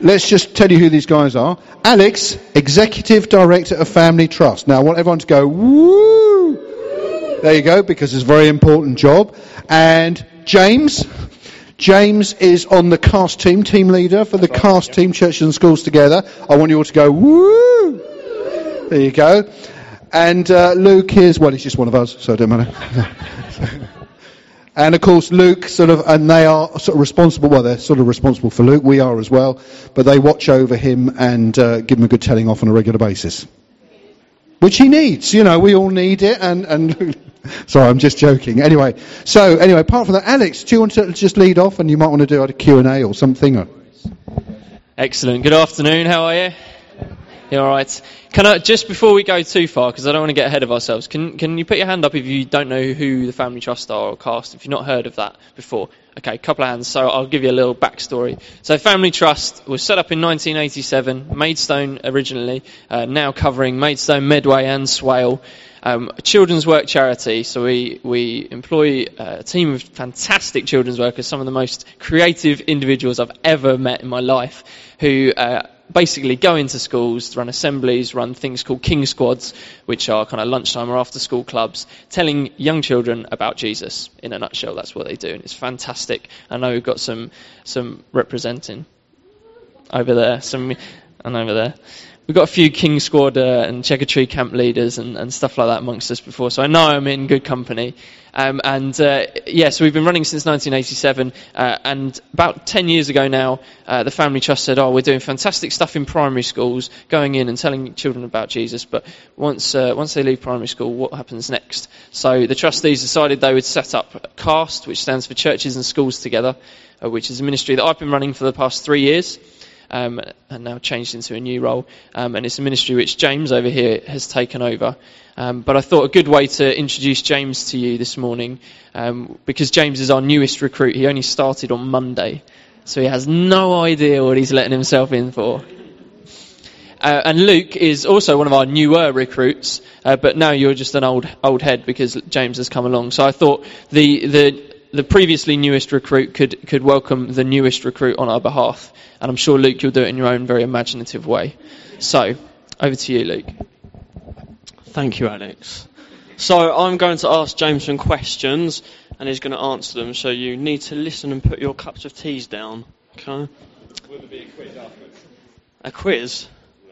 let's just tell you who these guys are. Alex, Executive Director of Family Trust. Now I want everyone to go, woo! There you go, because it's a very important job. And James is on the CAST team leader for the CAST team, Churches and Schools Together. I want you all to go, woo! There you go. And Luke is, well, he's just one of us, so it doesn't matter. And of course, Luke and they are sort of responsible, well, they're sort of responsible for Luke, we are as well, but they watch over him and give him a good telling off on a regular basis. Which he needs, we all need it, and sorry, I'm just joking. Anyway, apart from that, Alex, do you want to just lead off, and you might want to do a Q&A or something? Excellent. Good afternoon, how are you? You all right? Can I, just before we go too far, because I don't want to get ahead of ourselves, can you put your hand up if you don't know who the Family Trust are or CAST, if you've not heard of that before? Okay, a couple of hands, so I'll give you a little backstory. So Family Trust was set up in 1987, Maidstone originally, now covering Maidstone, Medway and Swale. A children's work charity, so we employ a team of fantastic children's workers, some of the most creative individuals I've ever met in my life, who basically go into schools, run assemblies, run things called King Squads, which are kind of lunchtime or after school clubs, telling young children about Jesus. In a nutshell, that's what they do, and it's fantastic. I know we've got some representing over there, and over there. We've got a few King Squad and Checker Tree camp leaders and stuff like that amongst us before, so I know I'm in good company. So we've been running since 1987, and about 10 years ago now, the Family Trust said, we're doing fantastic stuff in primary schools, going in and telling children about Jesus, but once they leave primary school, what happens next? So the trustees decided they would set up CAST, which stands for Churches and Schools Together, which is a ministry that I've been running for the past 3 years. And now changed into a new role. And it's a ministry which James over here has taken over. But I thought a good way to introduce James to you this morning, because James is our newest recruit. He only started on Monday, so he has no idea what he's letting himself in for. And Luke is also one of our newer recruits, but now you're just an old head because James has come along. So I thought the previously newest recruit could welcome the newest recruit on our behalf. And I'm sure, Luke, you'll do it in your own very imaginative way. So, over to you, Luke. Thank you, Alex. So, I'm going to ask James some questions, and he's going to answer them. So, you need to listen and put your cups of teas down. Okay? Will there be a quiz afterwards? A quiz?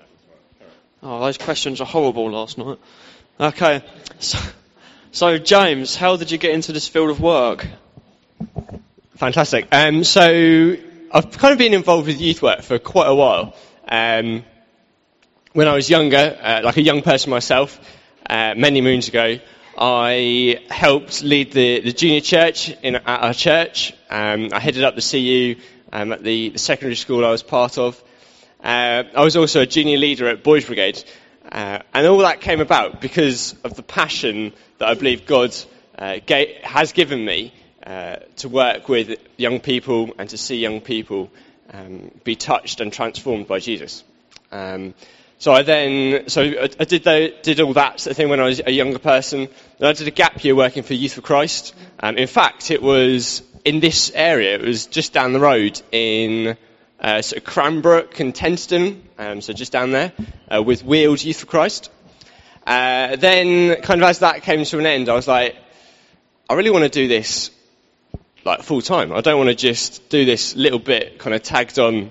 Oh, those questions are horrible last night. Okay. So, James, how did you get into this field of work? Fantastic. So I've kind of been involved with youth work for quite a while. When I was younger, like a young person myself, many moons ago, I helped lead the junior church at our church. I headed up the CU at the secondary school I was part of. I was also a junior leader at Boys Brigade. And all that came about because of the passion that I believe God has given me to work with young people and to see young people be touched and transformed by Jesus. So I did all that sort of thing when I was a younger person. Then I did a gap year working for Youth for Christ. In fact, it was in this area. It was just down the road in sort of Cranbrook and Tenston, so just down there, with Weald Youth for Christ. Then, kind of as that came to an end, I was like, I really want to do this like full time. I don't want to just do this little bit kind of tagged on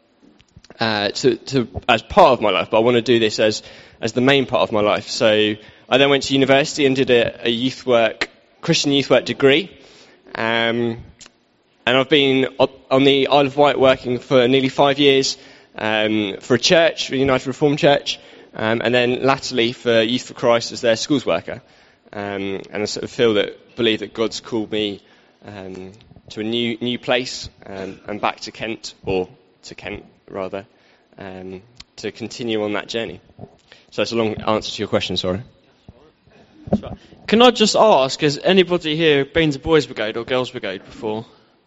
to as part of my life, but I want to do this as the main part of my life. So I then went to university and did a Christian youth work degree. And I've been on the Isle of Wight working for nearly 5 years for a church, the United Reformed Church, and then latterly for Youth for Christ as their schools worker. And I sort of believe that God's called me to a new place and back to Kent, or to Kent rather, to continue on that journey. So that's a long answer to your question, sorry. Can I just ask, has anybody here been to Boys Brigade or Girls Brigade before?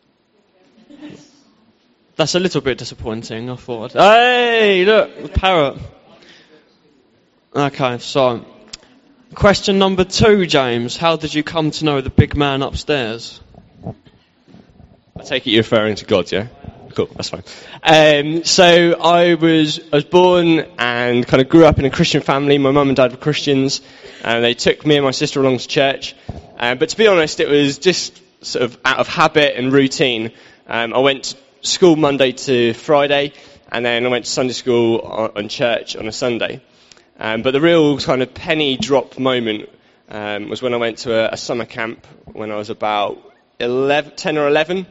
That's a little bit disappointing, I thought. Hey, look, the parrot. Okay, so question number 2, James. How did you come to know the big man upstairs? I take it you're referring to God, yeah? Cool, that's fine. So I was born and kind of grew up in a Christian family. My mum and dad were Christians, and they took me and my sister along to church. But to be honest, it was just sort of out of habit and routine. I went to school Monday to Friday, and then I went to Sunday school on church on a Sunday. But the real kind of penny drop moment was when I went to a summer camp when I was about 10 or 11.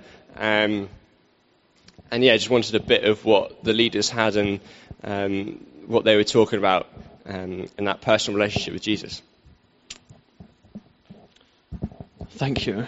And yeah, just wanted a bit of what the leaders had and what they were talking about in that personal relationship with Jesus. Thank you.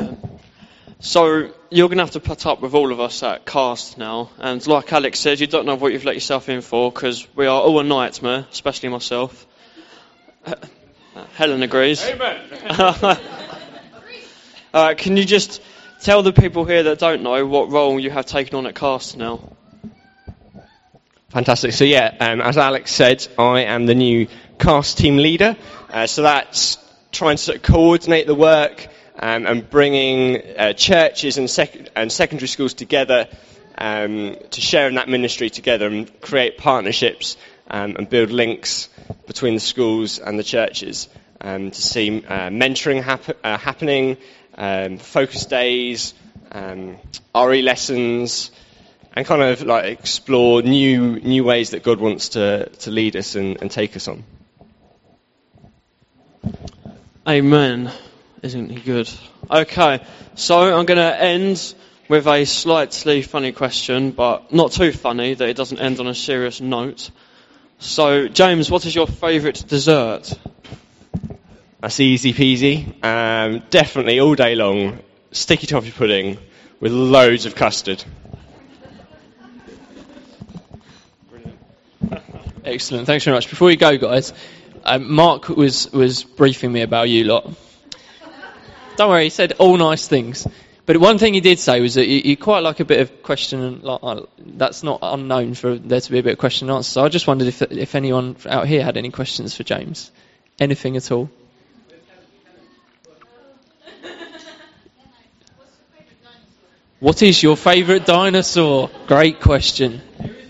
So you're going to have to put up with all of us at Cast now. And like Alex said, you don't know what you've let yourself in for, because we are all a nightmare, especially myself. Helen agrees. Amen. Can you just tell the people here that don't know what role you have taken on at Cast now? Fantastic. So yeah, as Alex said, I am the new Cast team leader. So that's trying to sort of coordinate the work and bringing churches and secondary schools together to share in that ministry together and create partnerships and build links between the schools and the churches to see mentoring happening, focus days, RE lessons, and kind of like explore new ways that God wants to lead us and take us on. Amen. Isn't he good? Okay, so I'm going to end with a slightly funny question, but not too funny that it doesn't end on a serious note. So, James, what is your favourite dessert? That's easy peasy. Definitely all day long, sticky toffee pudding with loads of custard. Excellent. Thanks very much. Before we go, guys, Mark was briefing me about you lot. Don't worry, he said all nice things. But one thing he did say was that you quite like a bit of question and that's not unknown for there to be a bit of question and answer. So I just wondered if anyone out here had any questions for James. Anything at all? What is your favourite dinosaur? Great question.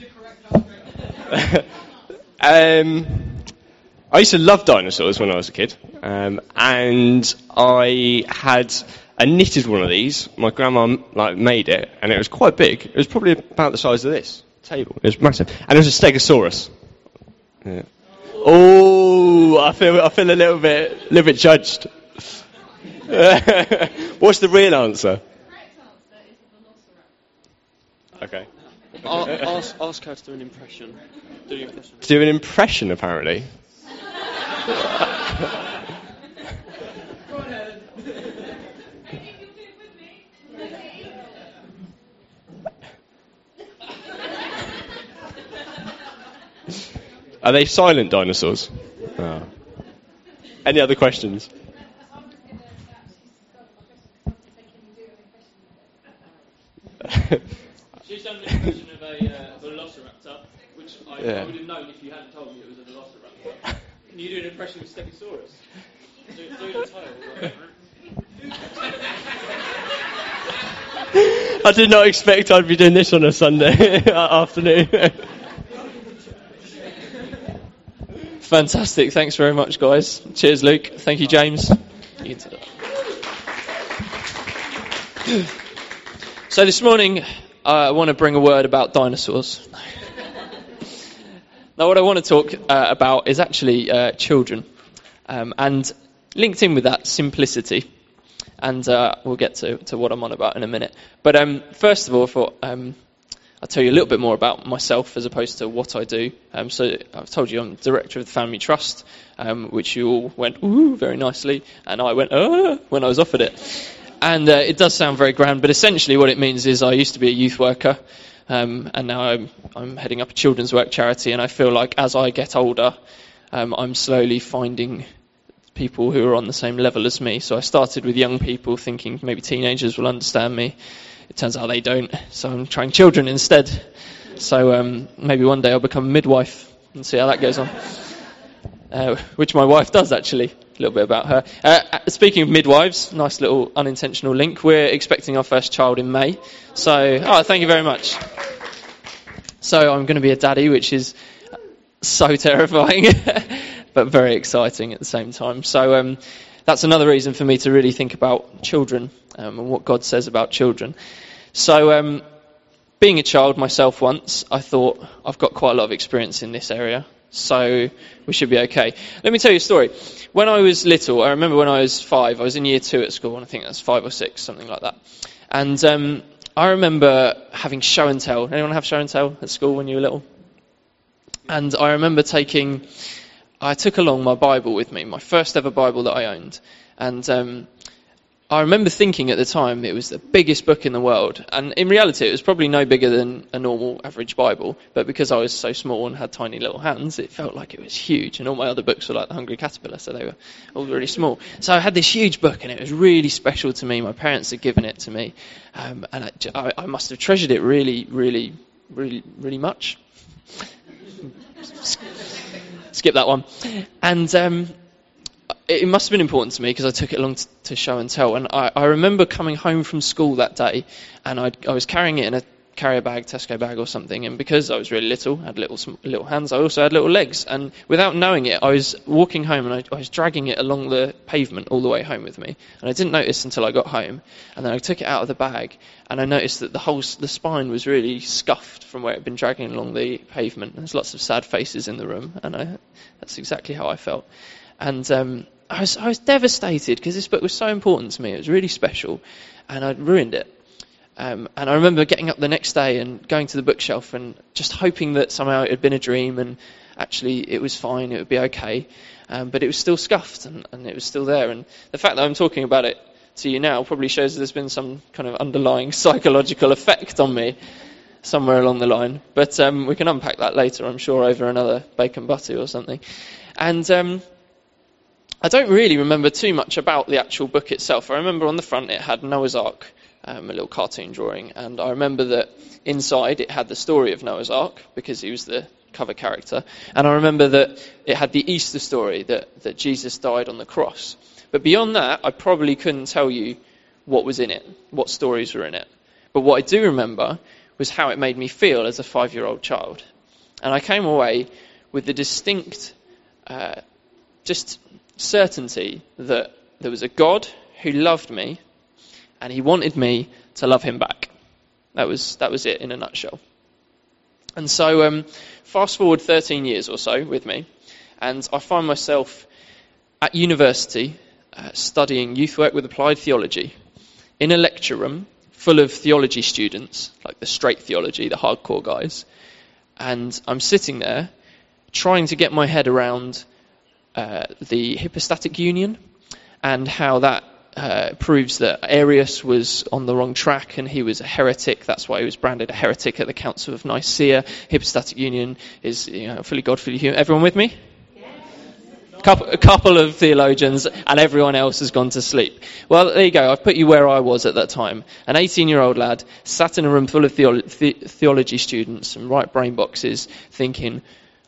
I used to love dinosaurs when I was a kid, and I had a knitted one of these. My grandma made it, and it was quite big. It was probably about the size of this table. It was massive, and it was a Stegosaurus. Yeah. Oh, I feel a little bit judged. What's the real answer? Okay. Ask her to do an impression. Do an impression, apparently. Are they silent dinosaurs? Oh. Any other questions? She's done an impression of a velociraptor, which I would have known if you hadn't told me it was a velociraptor. Can you do an impression of Stegosaurus? Do the tail. I did not expect I'd be doing this on a Sunday afternoon. Fantastic. Thanks very much, guys. Cheers, Luke. Thank you, James. So this morning, I want to bring a word about dinosaurs. Now, what I want to talk about is actually children, and linked in with that, simplicity. And we'll get to what I'm on about in a minute. But first of all, I thought I'll tell you a little bit more about myself as opposed to what I do. So I've told you I'm director of the Family Trust, which you all went, ooh, very nicely, and I went, when I was offered it. And it does sound very grand, but essentially what it means is I used to be a youth worker, and now I'm heading up a children's work charity, and I feel like as I get older, I'm slowly finding people who are on the same level as me. So I started with young people thinking maybe teenagers will understand me. It turns out they don't, so I'm trying children instead. So maybe one day I'll become a midwife and see how that goes on, which my wife does actually. little bit about her. Speaking of midwives, nice little unintentional link. We're expecting our first child in May. So, thank you very much. So I'm going to be a daddy, which is so terrifying, but very exciting at the same time. So that's another reason for me to really think about children and what God says about children. So being a child myself once, I thought I've got quite a lot of experience in this area, so we should be okay. Let me tell you a story. When I was little, I remember when I was 5, I was in year 2 at school, and I think that's 5 or 6, something like that. And I remember having show and tell. Anyone have show and tell at school when you were little? And I remember I took along my Bible with me, my first ever Bible that I owned. And I remember thinking at the time it was the biggest book in the world. And in reality, it was probably no bigger than a normal average Bible. But because I was so small and had tiny little hands, it felt like it was huge. And all my other books were like The Hungry Caterpillar, so they were all really small. So I had this huge book, and it was really special to me. My parents had given it to me. And I must have treasured it really, really, really, really much. Skip that one. And it must have been important to me because I took it along to show and tell. And I remember coming home from school that day, and I was carrying it in a carrier bag, Tesco bag or something. And because I was really little, had little hands, I also had little legs. And without knowing it, I was walking home, and I was dragging it along the pavement all the way home with me. And I didn't notice until I got home. And then I took it out of the bag, and I noticed that the spine was really scuffed from where it had been dragging along the pavement. There's lots of sad faces in the room, and that's exactly how I felt. And I was devastated because this book was so important to me. It was really special, and I'd ruined it. And I remember getting up the next day and going to the bookshelf and just hoping that somehow it had been a dream and actually it was fine, it would be okay. But it was still scuffed and it was still there. And the fact that I'm talking about it to you now probably shows there's been some kind of underlying psychological effect on me somewhere along the line. But we can unpack that later, I'm sure, over another bacon butty or something. And I don't really remember too much about the actual book itself. I remember on the front it had Noah's Ark, a little cartoon drawing, and I remember that inside it had the story of Noah's Ark because he was the cover character, and I remember that it had the Easter story that Jesus died on the cross. But beyond that, I probably couldn't tell you what was in it, what stories were in it. But what I do remember was how it made me feel as a 5-year-old child. And I came away with the distinct just certainty that there was a God who loved me and he wanted me to love him back. That was it in a nutshell. And so fast forward 13 years or so with me, and I find myself at university studying youth work with applied theology in a lecture room full of theology students, like the straight theology, the hardcore guys. And I'm sitting there trying to get my head around the hypostatic union and how that proves that Arius was on the wrong track and he was a heretic. That's why he was branded a heretic at the Council of Nicaea. Hypostatic union is fully God, fully human. Everyone with me? A couple of theologians and everyone else has gone to sleep. Well, there you go. I've put you where I was at that time. An 18-year-old lad sat in a room full of theology students and right brain boxes thinking,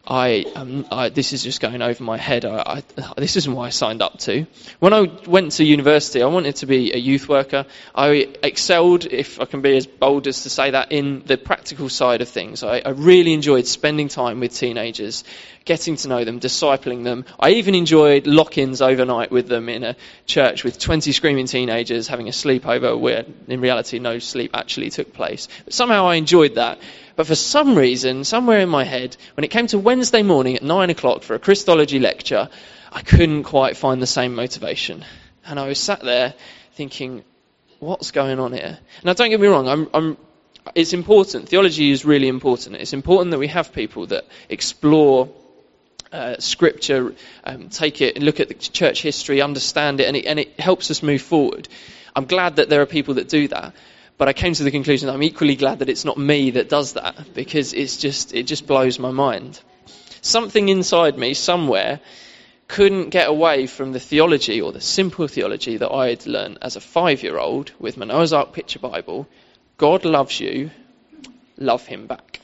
this is just going over my head. This isn't what I signed up to. When I went to university, I wanted to be a youth worker. I excelled, if I can be as bold as to say that, in the practical side of things. I really enjoyed spending time with teenagers, getting to know them, discipling them. I even enjoyed lock-ins overnight with them in a church with 20 screaming teenagers having a sleepover where in reality no sleep actually took place. But somehow I enjoyed that. But for some reason, somewhere in my head, when it came to Wednesday morning at 9 o'clock for a Christology lecture, I couldn't quite find the same motivation. And I was sat there thinking, what's going on here? Now, don't get me wrong, it's important. Theology is really important. It's important that we have people that explore Scripture, take it and look at the church history, understand it, and it helps us move forward. I'm glad that there are people that do that. But I came to the conclusion that I'm equally glad that it's not me that does that, because it just blows my mind. Something inside me somewhere couldn't get away from the theology, or the simple theology that I had learned as a 5-year-old with my Noah's Ark picture Bible. God loves you, love him back.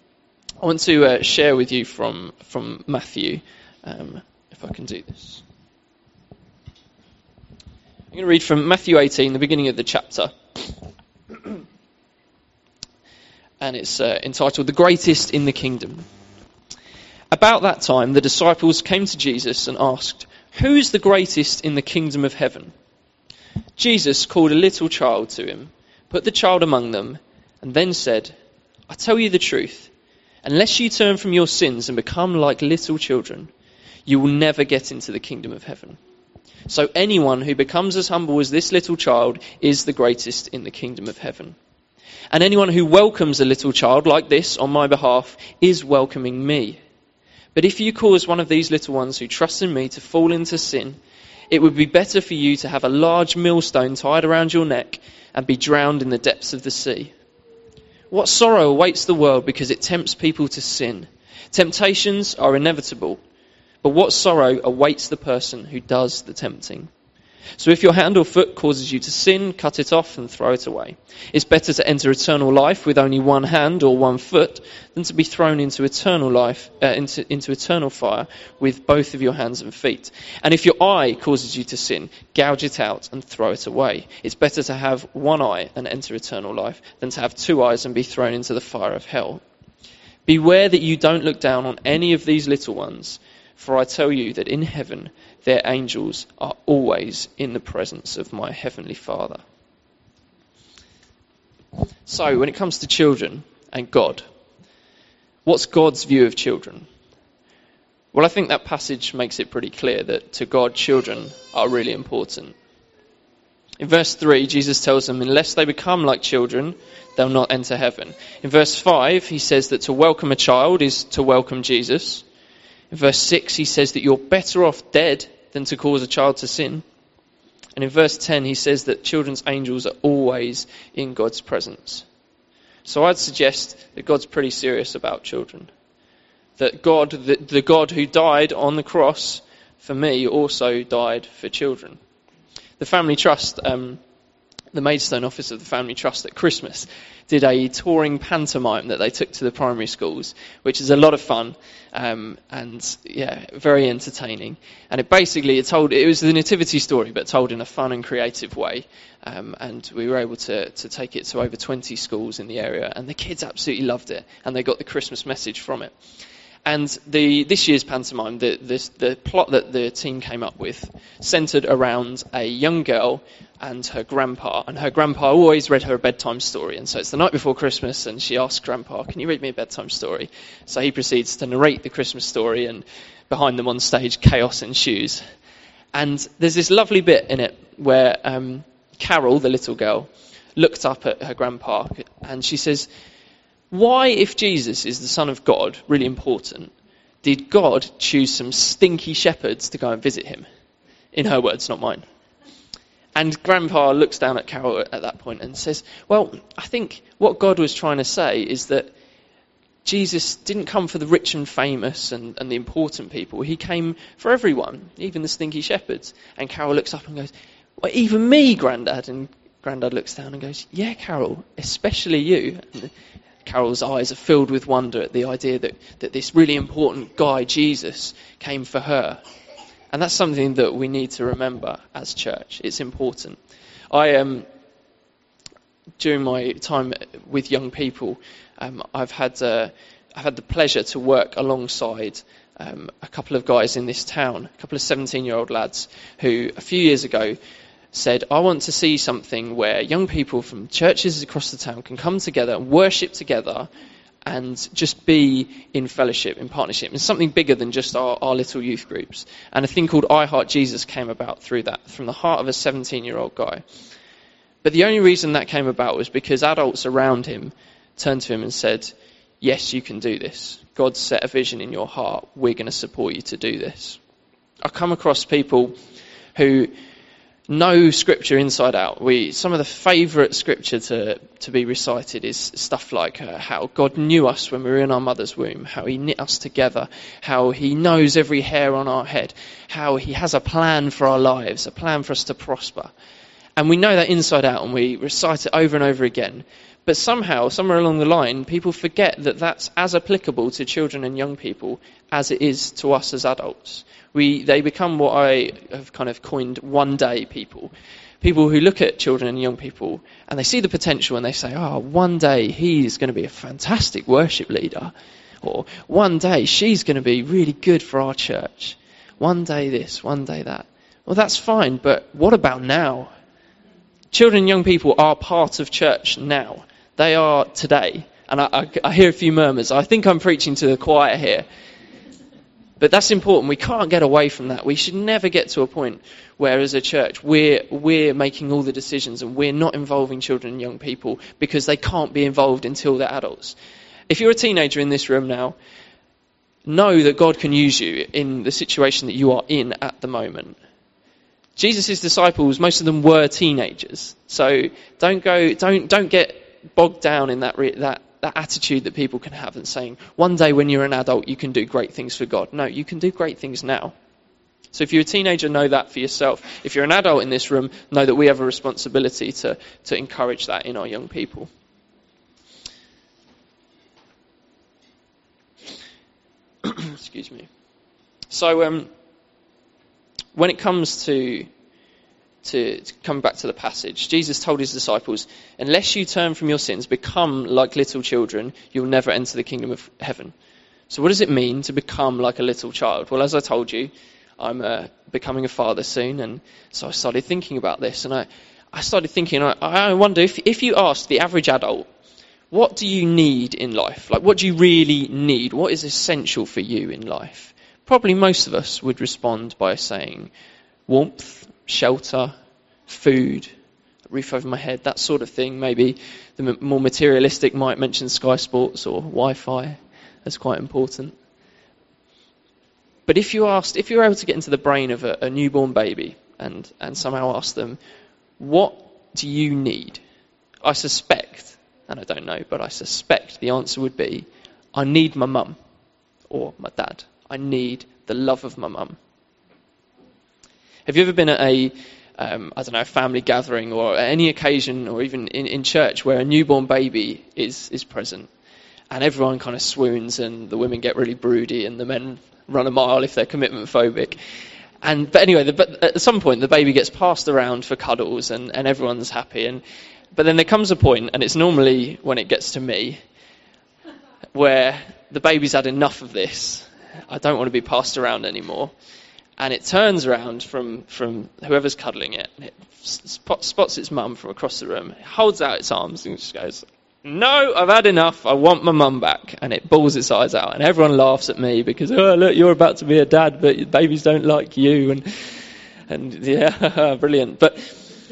I want to share with you from Matthew, if I can do this. I'm going to read from Matthew 18, the beginning of the chapter. And it's entitled, The Greatest in the Kingdom. About that time, the disciples came to Jesus and asked, "Who is the greatest in the kingdom of heaven?" Jesus called a little child to him, put the child among them, and then said, "I tell you the truth, unless you turn from your sins and become like little children, you will never get into the kingdom of heaven. So anyone who becomes as humble as this little child is the greatest in the kingdom of heaven. And anyone who welcomes a little child like this on my behalf is welcoming me. But if you cause one of these little ones who trust in me to fall into sin, it would be better for you to have a large millstone tied around your neck and be drowned in the depths of the sea. What sorrow awaits the world because it tempts people to sin. Temptations are inevitable, but what sorrow awaits the person who does the tempting. So if your hand or foot causes you to sin, cut it off and throw it away. It's better to enter eternal life with only one hand or one foot than to be thrown into eternal life, into eternal fire with both of your hands and feet. And if your eye causes you to sin, gouge it out and throw it away. It's better to have one eye and enter eternal life than to have two eyes and be thrown into the fire of hell. Beware that you don't look down on any of these little ones, for I tell you that in heaven their angels are always in the presence of my heavenly Father." So, when it comes to children and God, what's God's view of children? Well, I think that passage makes it pretty clear that to God, children are really important. In verse 3, Jesus tells them, unless they become like children, they'll not enter heaven. In verse 5, he says that to welcome a child is to welcome Jesus. In verse 6, he says that you're better off dead than to cause a child to sin. And in verse 10, he says that children's angels are always in God's presence. So I'd suggest that God's pretty serious about children. That God, the God who died on the cross for me, also died for children. The Family Trust, the Maidstone office of the Family Trust at Christmas did a touring pantomime that they took to the primary schools, which is a lot of fun and very entertaining. And it was the nativity story, but told in a fun and creative way. And we were able to take it to over 20 schools in the area, and the kids absolutely loved it, and they got the Christmas message from it. And this year's pantomime, the plot that the team came up with centred around a young girl and her grandpa. And her grandpa always read her a bedtime story. And so it's the night before Christmas, and she asks Grandpa, "Can you read me a bedtime story?" So he proceeds to narrate the Christmas story, and behind them on stage, chaos ensues. And there's this lovely bit in it where Carol, the little girl, looked up at her grandpa, and she says, "Why, if Jesus is the Son of God, really important, did God choose some stinky shepherds to go and visit him?" In her words, not mine. And Grandpa looks down at Carol at that point and says, "Well, I think what God was trying to say is that Jesus didn't come for the rich and famous and the important people. He came for everyone, even the stinky shepherds." And Carol looks up and goes, "Well, even me, Grandad?" And Grandad looks down and goes, "Yeah, Carol, especially you." And Carol's eyes are filled with wonder at the idea that this really important guy, Jesus, came for her. And that's something that we need to remember as church. It's important. During my time with young people, I've had the pleasure to work alongside a couple of guys in this town, a couple of 17-year-old lads who a few years ago said, "I want to see something where young people from churches across the town can come together and worship together and just be in fellowship, in partnership. It's something bigger than just our little youth groups." And a thing called I Heart Jesus came about through that, from the heart of a 17-year-old guy. But the only reason that came about was because adults around him turned to him and said, "Yes, you can do this. God's set a vision in your heart. We're going to support you to do this." I've come across people who know scripture inside out. Some of the favourite scripture to be recited is stuff like how God knew us when we were in our mother's womb, how he knit us together, how he knows every hair on our head, how he has a plan for our lives, a plan for us to prosper. And we know that inside out, and we recite it over and over again. But somehow, somewhere along the line, people forget that that's as applicable to children and young people as it is to us as adults. They become what I have kind of coined one-day people. People who look at children and young people and they see the potential and they say, oh, one day he's going to be a fantastic worship leader. Or one day she's going to be really good for our church. One day this, one day that. Well, that's fine, but what about now? Children and young people are part of church now. They are today. And I hear a few murmurs. I think I'm preaching to the choir here. But that's important. We can't get away from that. We should never get to a point where, as a church, we're making all the decisions and we're not involving children and young people because they can't be involved until they're adults. If you're a teenager in this room now, know that God can use you in the situation that you are in at the moment. Jesus' disciples, most of them were teenagers. So don't get bogged down in that attitude that people can have and saying, one day when you're an adult, you can do great things for God. No, you can do great things now. So if you're a teenager, know that for yourself. If you're an adult in this room, know that we have a responsibility to encourage that in our young people. Excuse me. So when it comes to come back to the passage, Jesus told his disciples, unless you turn from your sins, become like little children, you'll never enter the kingdom of heaven. So what does it mean to become like a little child? Well, as I told you, I'm becoming a father soon, and so I started thinking about this, and I started thinking, I wonder if you asked the average adult, what do you need in life? Like, what do you really need? What is essential for you in life? Probably most of us would respond by saying warmth, shelter, food, a roof over my head, that sort of thing. Maybe the more materialistic might mention Sky Sports or Wi-Fi. That's quite important. But if you were able to get into the brain of a newborn baby and somehow ask them, what do you need? I suspect, and I don't know, but I suspect the answer would be, I need my mum or my dad. I need the love of my mum. Have you ever been at a family gathering or any occasion or even in church where a newborn baby is present and everyone kind of swoons and the women get really broody and the men run a mile if they're commitment phobic? But anyway, at some point the baby gets passed around for cuddles and everyone's happy. But then there comes a point, and it's normally when it gets to me, where the baby's had enough of this. I don't want to be passed around anymore. And it turns around from whoever's cuddling it, and it spots its mum from across the room. It holds out its arms and just goes, no, I've had enough. I want my mum back. And it bawls its eyes out. And everyone laughs at me because, oh, look, you're about to be a dad, but babies don't like you. And yeah, brilliant. But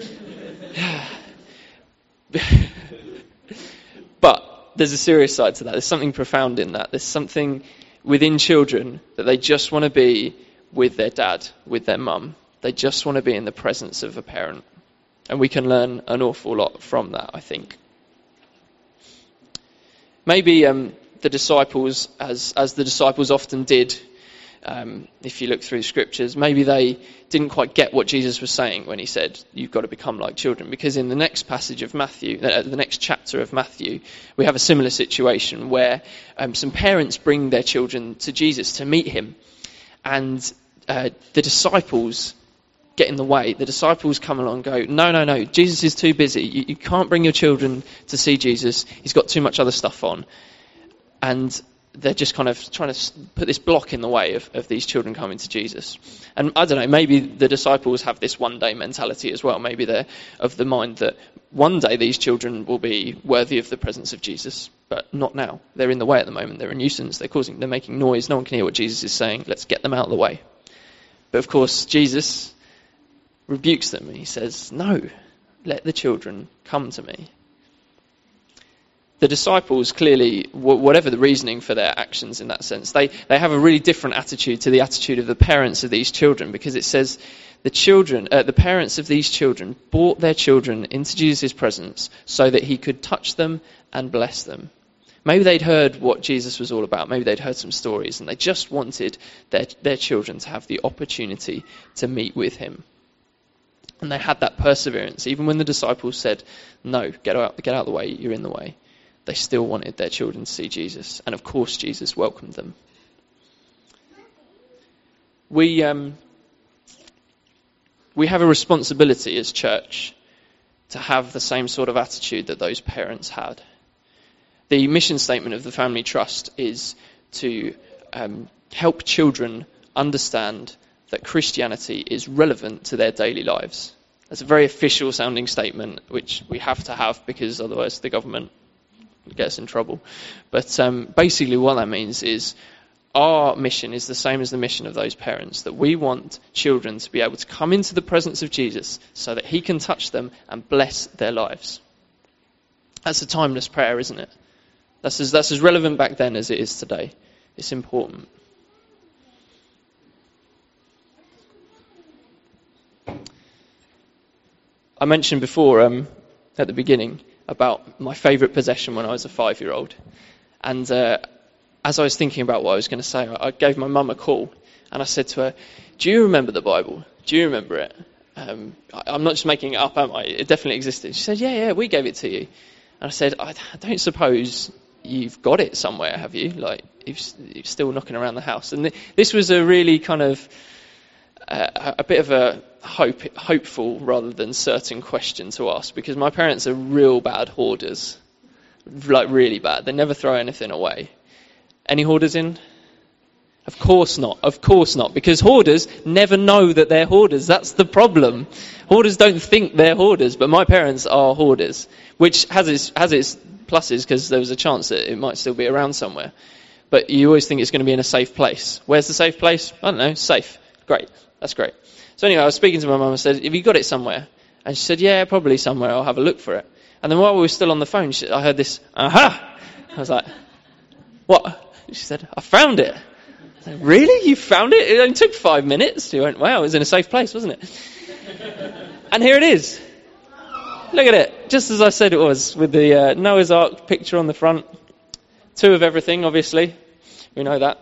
there's a serious side to that. There's something profound in that. There's something within children that they just want to be with their dad, with their mum. They just want to be in the presence of a parent. And we can learn an awful lot from that, I think. Maybe the disciples, as the disciples often did, if you look through the scriptures, maybe they didn't quite get what Jesus was saying when he said, you've got to become like children. Because in the next passage of Matthew, the next chapter of Matthew, we have a similar situation where some parents bring their children to Jesus to meet him. And the disciples get in the way. The disciples come along and go, no, Jesus is too busy. You can't bring your children to see Jesus. He's got too much other stuff on. And they're just kind of trying to put this block in the way of these children coming to Jesus. And I don't know, maybe the disciples have this one day mentality as well. Maybe they're of the mind that one day these children will be worthy of the presence of Jesus, but not now. They're in the way at the moment. They're a nuisance. They're making noise. No one can hear what Jesus is saying. Let's get them out of the way. But of course, Jesus rebukes them and he says, no, let the children come to me. The disciples clearly, whatever the reasoning for their actions in that sense, they have a really different attitude to the attitude of the parents of these children, because it says the parents of these children brought their children into Jesus' presence so that he could touch them and bless them. Maybe they'd heard what Jesus was all about. Maybe they'd heard some stories and they just wanted their children to have the opportunity to meet with him. And they had that perseverance. Even when the disciples said, no, get out of the way, you're in the way. They still wanted their children to see Jesus. And of course, Jesus welcomed them. We We have a responsibility as church to have the same sort of attitude that those parents had. The mission statement of the Family Trust is to help children understand that Christianity is relevant to their daily lives. That's a very official sounding statement, which we have to have because otherwise the government gets in trouble. But basically what that means is our mission is the same as the mission of those parents, that we want children to be able to come into the presence of Jesus so that he can touch them and bless their lives. That's a timeless prayer, isn't it? That's as relevant back then as it is today. It's important. I mentioned before at the beginning about my favourite possession when I was a 5-year-old. And as I was thinking about what I was going to say, I gave my mum a call and I said to her, "Do you remember the Bible? Do you remember it?" I'm not just making it up, am I? It definitely existed. She said, yeah, we gave it to you. And I said, I don't suppose you've got it somewhere, have you? Like, you're still knocking around the house. And this was a really kind of a bit of a hopeful rather than certain question to ask, because my parents are real bad hoarders, like really bad. They never throw anything away. Any hoarders in? Of course not, because hoarders never know that they're hoarders. That's the problem. Hoarders don't think they're hoarders, but my parents are hoarders, which has its pluses because there was a chance that it might still be around somewhere. But you always think it's going to be in a safe place. Where's the safe place? I don't know, safe. Great, that's great. So anyway, I was speaking to my mum and said, "Have you got it somewhere?" And she said, "Yeah, probably somewhere. I'll have a look for it." And then while we were still on the phone, I heard this, "Aha!" I was like, "What?" She said, "I found it." I said, "Really? You found it? It only took 5 minutes." She went, "Wow, it was in a safe place, wasn't it?" And here it is. Look at it. Just as I said it was, with the Noah's Ark picture on the front. 2 of everything, obviously. We know that.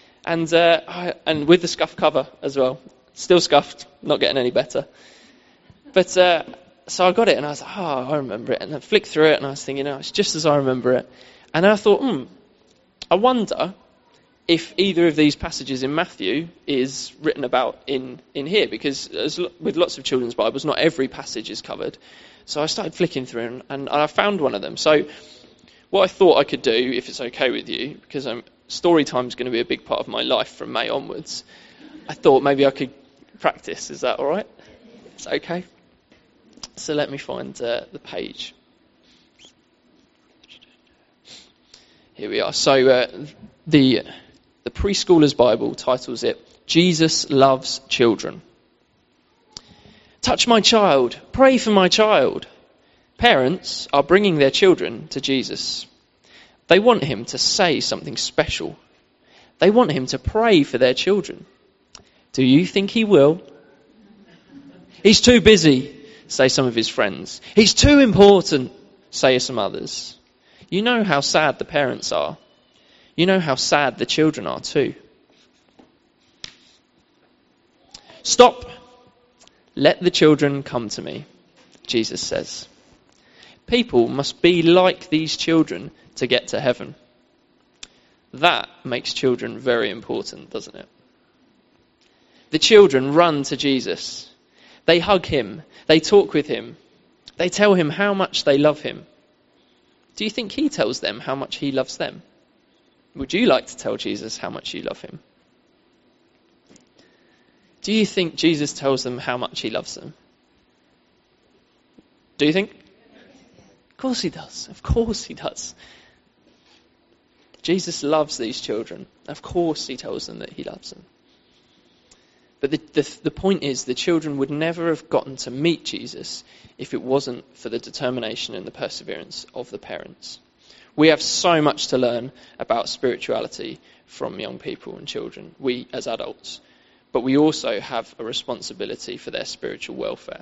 And with the scuff cover as well. Still scuffed, not getting any better. But so I got it and I was like, I remember it. And I flicked through it and I was thinking, it's just as I remember it. And then I thought, I wonder if either of these passages in Matthew is written about in here, because with lots of children's Bibles, not every passage is covered. So I started flicking through and I found one of them. So what I thought I could do, if it's okay with you, because story time is going to be a big part of my life from May onwards, I thought maybe I could practice. Is that all right? It's okay. So let me find the page. Here we are. So the Preschooler's Bible titles it, "Jesus Loves Children." Touch my child. Pray for my child. Parents are bringing their children to Jesus. They want him to say something special. They want him to pray for their children. Do you think he will? He's too busy, say some of his friends. He's too important, say some others. You know how sad the parents are. You know how sad the children are too. Stop. Let the children come to me, Jesus says. People must be like these children to get to heaven. That makes children very important, doesn't it? The children run to Jesus. They hug him. They talk with him. They tell him how much they love him. Do you think he tells them how much he loves them? Would you like to tell Jesus how much you love him? Do you think Jesus tells them how much he loves them? Do you think? Of course he does. Of course he does. Jesus loves these children. Of course he tells them that he loves them. But the point is, the children would never have gotten to meet Jesus if it wasn't for the determination and the perseverance of the parents. We have so much to learn about spirituality from young people and children, we as adults. But we also have a responsibility for their spiritual welfare.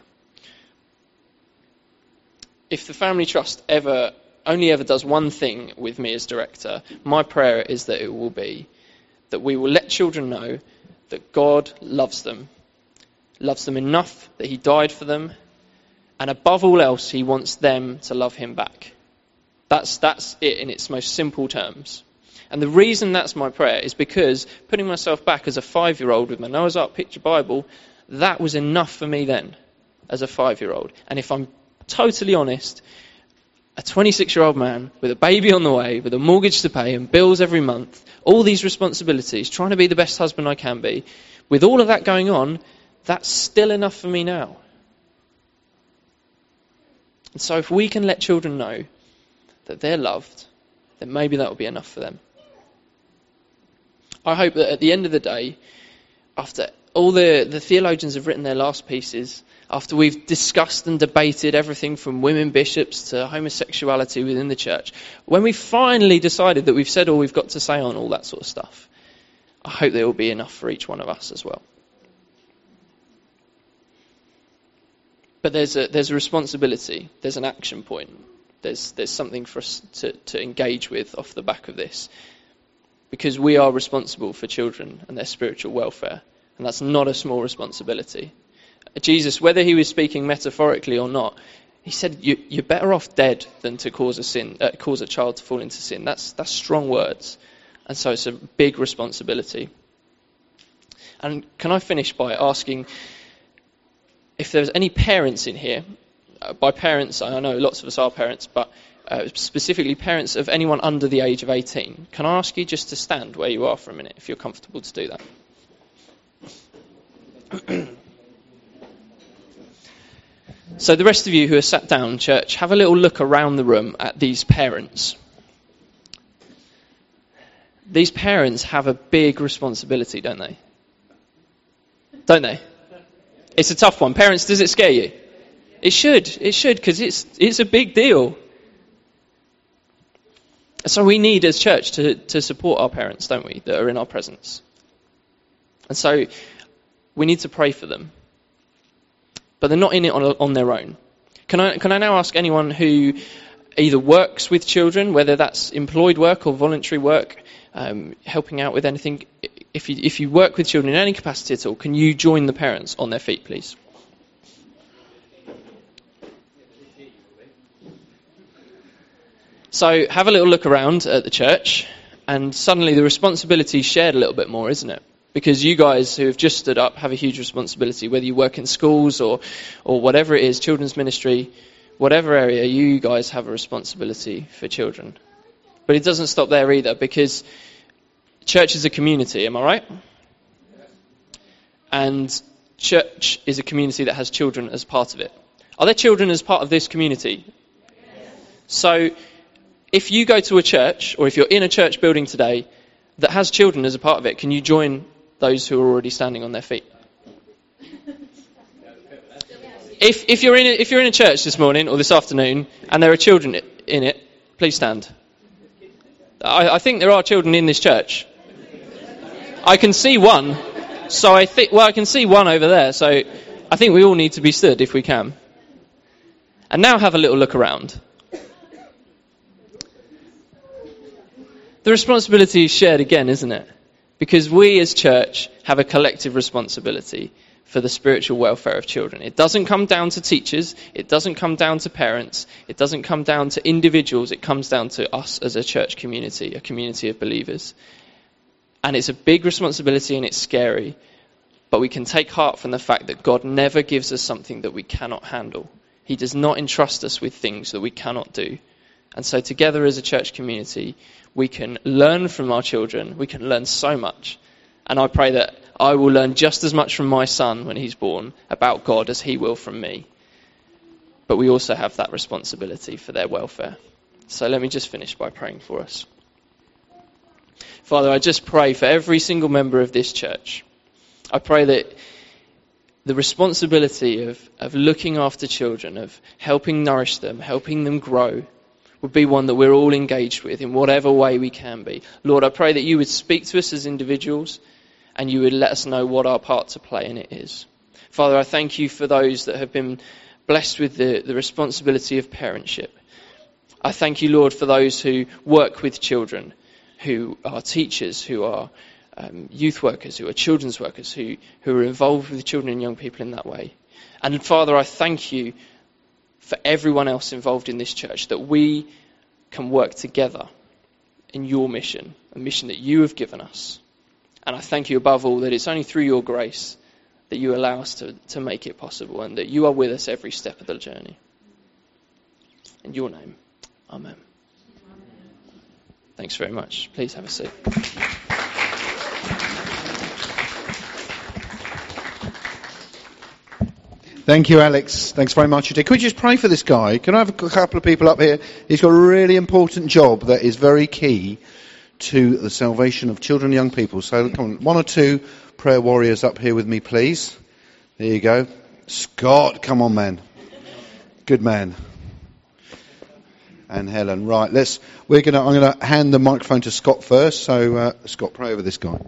If the Family Trust only ever does one thing with me as director, my prayer is that it will be that we will let children know that God loves them enough that he died for them, and above all else, he wants them to love him back. That's it in its most simple terms. And the reason that's my prayer is because, putting myself back as a 5-year-old with my Noah's Ark picture Bible, That was enough for me then, as a 5-year-old. And if I'm totally honest, a 26-year-old man with a baby on the way, with a mortgage to pay and bills every month, all these responsibilities, trying to be the best husband I can be, with all of that going on, that's still enough for me now. And so if we can let children know that they're loved, then maybe that will be enough for them. I hope that at the end of the day, after all the theologians have written their last pieces, after we've discussed and debated everything from women bishops to homosexuality within the church, when we've finally decided that we've said all we've got to say on all that sort of stuff, I hope there will be enough for each one of us as well. But there's a responsibility, there's an action point, there's something for us to engage with off the back of this. Because we are responsible for children and their spiritual welfare. And that's not a small responsibility. Jesus, whether he was speaking metaphorically or not, he said you're better off dead than to cause a child to fall into sin. That's strong words. And so it's a big responsibility. And can I finish by asking if there's any parents in here? By parents, I know lots of us are parents, but specifically parents of anyone under the age of 18. Can I ask you just to stand where you are for a minute, if you're comfortable to do that? So the rest of you who are sat down, church, have a little look around the room at these parents. These parents have a big responsibility, don't they? Don't they? It's a tough one. Parents, does it scare you? It should, because it's a big deal. So we need as church to support our parents, don't we, that are in our presence. And so we need to pray for them. But they're not in it on their own. Can I now ask anyone who either works with children, whether that's employed work or voluntary work, helping out with anything, if you work with children in any capacity at all, can you join the parents on their feet, please? So have a little look around at the church, and suddenly the responsibility is shared a little bit more, isn't it? Because you guys who have just stood up have a huge responsibility, whether you work in schools or whatever it is, children's ministry, whatever area, you guys have a responsibility for children. But it doesn't stop there either, because church is a community, am I right? And church is a community that has children as part of it. Are there children as part of this community? So if you go to a church, or if you're in a church building today that has children as a part of it, can you join those who are already standing on their feet? If you're in a church this morning or this afternoon and there are children in it, please stand. I think there are children in this church. I can see one. So I can see one over there. So I think we all need to be stood if we can. And now have a little look around. The responsibility is shared again, isn't it? Because we as church have a collective responsibility for the spiritual welfare of children. It doesn't come down to teachers. It doesn't come down to parents. It doesn't come down to individuals. It comes down to us as a church community, a community of believers. And it's a big responsibility and it's scary. But we can take heart from the fact that God never gives us something that we cannot handle. He does not entrust us with things that we cannot do. And so together as a church community, we can learn from our children. We can learn so much. And I pray that I will learn just as much from my son when he's born about God as he will from me. But we also have that responsibility for their welfare. So let me just finish by praying for us. Father, I just pray for every single member of this church. I pray that the responsibility of looking after children, of helping nourish them, helping them grow, would be one that we're all engaged with in whatever way we can be. Lord, I pray that you would speak to us as individuals and you would let us know what our part to play in it is. Father, I thank you for those that have been blessed with the responsibility of parentship. I thank you, Lord, for those who work with children, who are teachers, who are youth workers, who are children's workers, who are involved with children and young people in that way. And Father, I thank you for everyone else involved in this church, that we can work together in your mission, a mission that you have given us. And I thank you above all that it's only through your grace that you allow us to make it possible, and that you are with us every step of the journey. In your name, amen. Thanks very much. Please have a seat. Thank you, Alex. Thanks very much. Could we just pray for this guy? Can I have a couple of people up here? He's got a really important job that is very key to the salvation of children and young people. So come on, one or two prayer warriors up here with me, please. There you go. Scott, come on, man. Good man. And Helen. Right, I'm going to hand the microphone to Scott first. So, Scott, pray over this guy.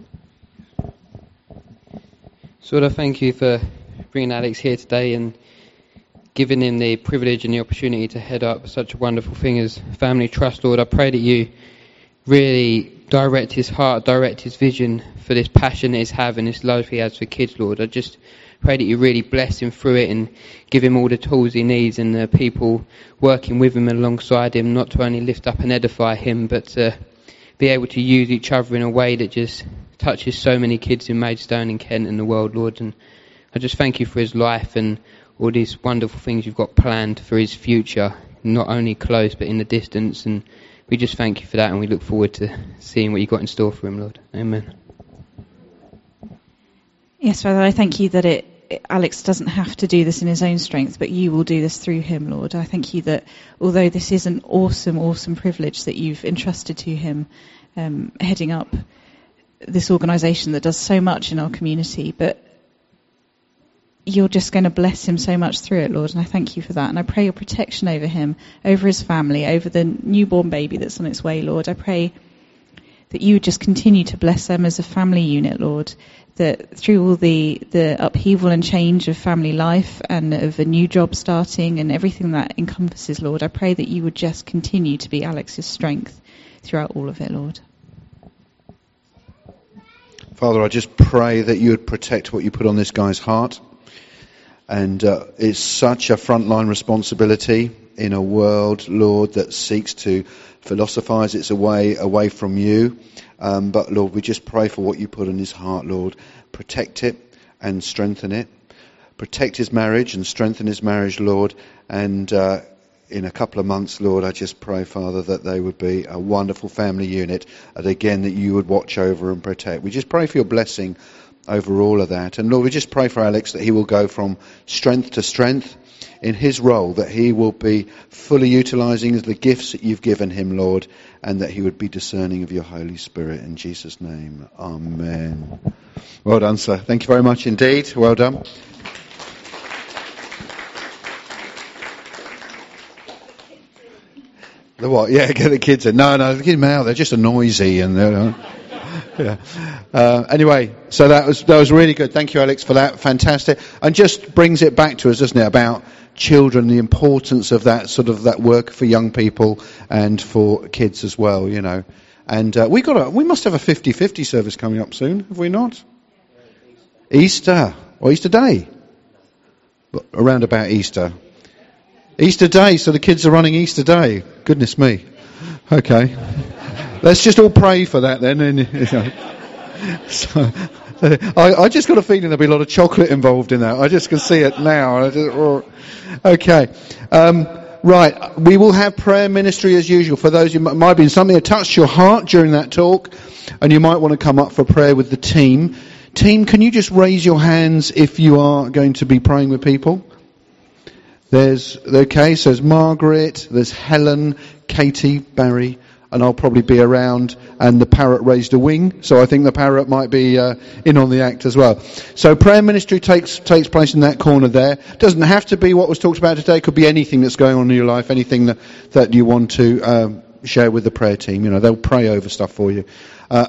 So I thank you for bringing Alex here today and giving him the privilege and the opportunity to head up such a wonderful thing as Family Trust, Lord. I pray that you really direct his heart, direct his vision for this passion that he's having, this love he has for kids, Lord. I just pray that you really bless him through it and give him all the tools he needs and the people working with him and alongside him, not to only lift up and edify him, but to be able to use each other in a way that just touches so many kids in Maidstone and Kent and the world, Lord. And I just thank you for his life and all these wonderful things you've got planned for his future, not only close but in the distance. And we just thank you for that, and we look forward to seeing what you've got in store for him, Lord. Amen. Yes, Father, I thank you that Alex doesn't have to do this in his own strength, but you will do this through him, Lord. I thank you that although this is an awesome, awesome privilege that you've entrusted to him, heading up this organisation that does so much in our community, but you're just going to bless him so much through it, Lord, and I thank you for that. And I pray your protection over him, over his family, over the newborn baby that's on its way, Lord. I pray that you would just continue to bless them as a family unit, Lord, that through all the upheaval and change of family life and of a new job starting and everything that encompasses, Lord, I pray that you would just continue to be Alex's strength throughout all of it, Lord. Father, I just pray that you would protect what you put on this guy's heart. And it's such a frontline responsibility in a world, Lord, that seeks to philosophize its way away from you. But, Lord, we just pray for what you put in his heart, Lord. Protect it and strengthen it. Protect his marriage and strengthen his marriage, Lord. And in a couple of months, Lord, I just pray, Father, that they would be a wonderful family unit. And again, that you would watch over and protect. We just pray for your blessing over all of that. And Lord, we just pray for Alex that he will go from strength to strength in his role, that he will be fully utilising the gifts that you've given him, Lord, and that he would be discerning of your Holy Spirit. In Jesus' name, amen. Well done, sir. Thank you very much indeed. Well done. The what? Yeah, get the kids in. No, the kids out. They're just noisy and they're... Yeah. Anyway, so that was really good. Thank you, Alex, for that. Fantastic. And just brings it back to us, doesn't it, about children, the importance of that sort of that work for young people and for kids as well, you know. And we must have a 50-50 service coming up soon, have we not? Easter or Easter Day, but around about Easter Day. So the kids are running Easter Day. Goodness me. Okay. Let's just all pray for that then. So, I just got a feeling there'll be a lot of chocolate involved in that. I just can see it now. Okay. Right. We will have prayer ministry as usual. For those who might be something that touched your heart during that talk, and you might want to come up for prayer with the team. Team, can you just raise your hands if you are going to be praying with people? So there's Margaret, there's Helen, Katie, Barry, and I'll probably be around, and the parrot raised a wing, so I think the parrot might be in on the act as well. So prayer ministry takes place in that corner there. Doesn't have to be what was talked about today. It could be anything that's going on in your life, anything that you want to share with the prayer team. You know, they'll pray over stuff for you.